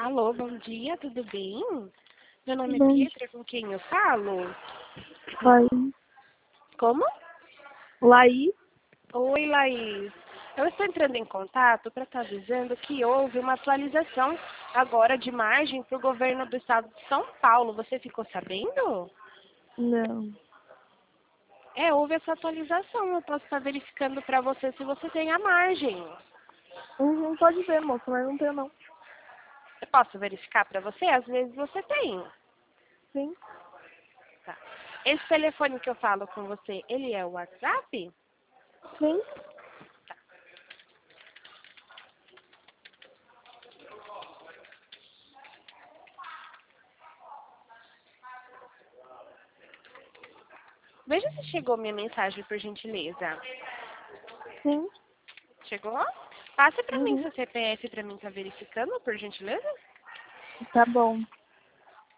Alô, bom dia, tudo bem? Meu nome é Bom dia. Pietra, com quem eu falo? Laís. Como? Laís? Oi, Laís. Eu estou entrando em contato para estar avisando que houve uma atualização agora de margem para o governo do estado de São Paulo. Você ficou sabendo? Não. Houve essa atualização. Eu posso estar verificando para você se você tem a margem. Pode ver, moça, mas não tenho não. Eu posso verificar para você? Às vezes você tem. Sim, Tá. Esse telefone que eu falo com você, ele é o WhatsApp? sim. Veja se chegou minha mensagem, por gentileza. Sim. Chegou? Passe para mim Uhum. seu CPF para mim estar verificando, por gentileza. Tá bom.